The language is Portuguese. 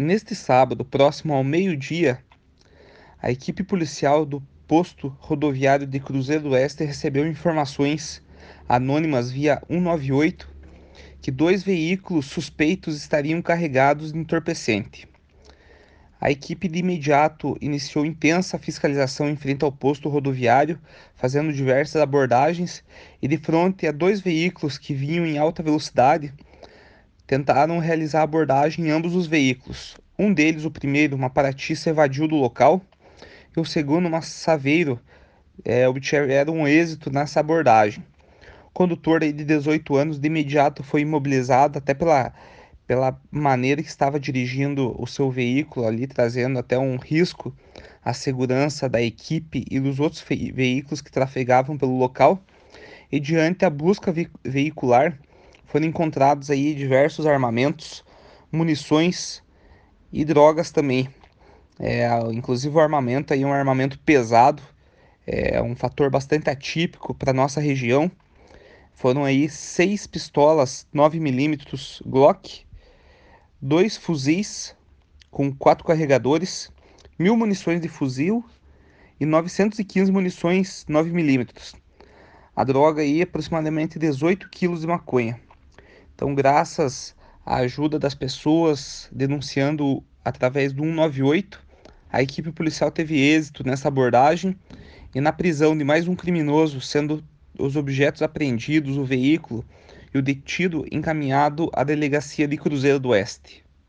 Neste sábado, próximo ao meio-dia, a equipe policial do posto rodoviário de Cruzeiro do Oeste recebeu informações anônimas via 198 que dois veículos suspeitos estariam carregados de entorpecente. A equipe de imediato iniciou intensa fiscalização em frente ao posto rodoviário, fazendo diversas abordagens e de frente a dois veículos que vinham em alta velocidade, tentaram realizar a abordagem em ambos os veículos. Um deles, o primeiro, uma paratista, evadiu do local e o segundo, uma Saveiro, obtiveram um êxito nessa abordagem. O condutor aí de 18 anos de imediato foi imobilizado, até pela maneira que estava dirigindo o seu veículo ali, trazendo até um risco à segurança da equipe e dos outros veículos que trafegavam pelo local. E diante da busca veicular, foram encontrados aí diversos armamentos, munições e drogas também. Inclusive o armamento aí é um armamento pesado, é um fator bastante atípico para nossa região. Foram aí 6 pistolas 9mm Glock, 2 fuzis com 4 carregadores, 1.000 munições de fuzil e 915 munições 9mm. A droga aí é aproximadamente 18 quilos de maconha. Então, graças à ajuda das pessoas denunciando através do 198, a equipe policial teve êxito nessa abordagem e na prisão de mais um criminoso, sendo os objetos apreendidos, o veículo e o detido encaminhado à delegacia de Cruzeiro do Oeste.